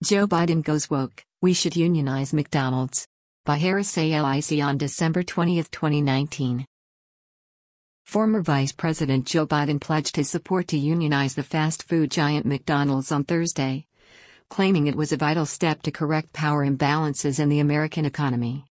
Joe Biden goes woke, we should unionize McDonald's. By Harris Alic on December 20, 2019. Former Vice President Joe Biden pledged his support to unionize the fast food giant McDonald's on Thursday, claiming it was a vital step to correct power imbalances in the American economy.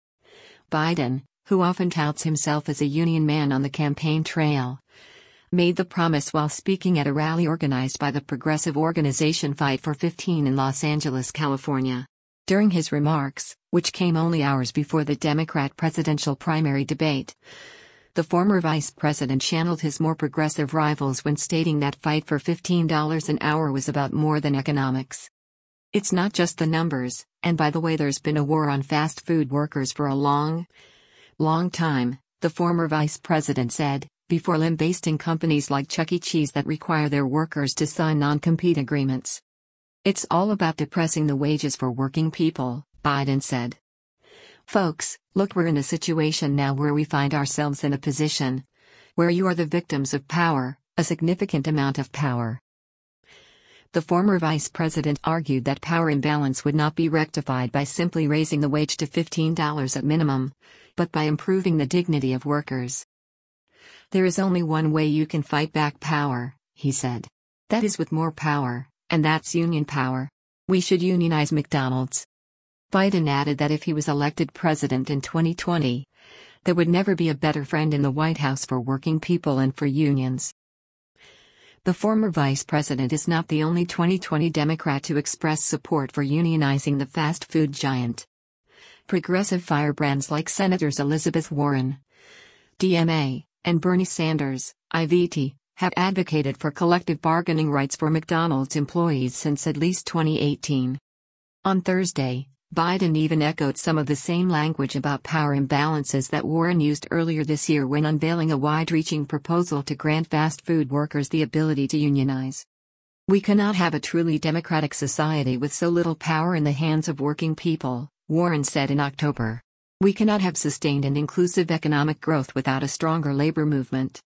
Biden, who often touts himself as a union man on the campaign trail, made the promise while speaking at a rally organized by the progressive organization Fight for 15 in Los Angeles, California. During his remarks, which came only hours before the Democrat presidential primary debate, the former vice president channeled his more progressive rivals when stating that Fight for $15 an hour was about more than economics. It's not just the numbers, and by the way, there's been a war on fast food workers for a long time, the former vice president said, before lambasting companies like Chuck E. Cheese that require their workers to sign non-compete agreements. It's all about depressing the wages for working people, Biden said. Folks, look, we're in a situation now where we find ourselves in a position where you are the victims of power, a significant amount of power. The former vice president argued that power imbalance would not be rectified by simply raising the wage to $15 at minimum, but by improving the dignity of workers. There is only one way you can fight back power, he said. That is with more power, and that's union power. We should unionize McDonald's. Biden added that if he was elected president in 2020, there would never be a better friend in the White House for working people and for unions. The former vice president is not the only 2020 Democrat to express support for unionizing the fast food giant. Progressive firebrands like Senators Elizabeth Warren, DMA, and Bernie Sanders, IVT, have advocated for collective bargaining rights for McDonald's employees since at least 2018. On Thursday, Biden even echoed some of the same language about power imbalances that Warren used earlier this year when unveiling a wide-reaching proposal to grant fast food workers the ability to unionize. We cannot have a truly democratic society with so little power in the hands of working people, Warren said in October. We cannot have sustained and inclusive economic growth without a stronger labor movement.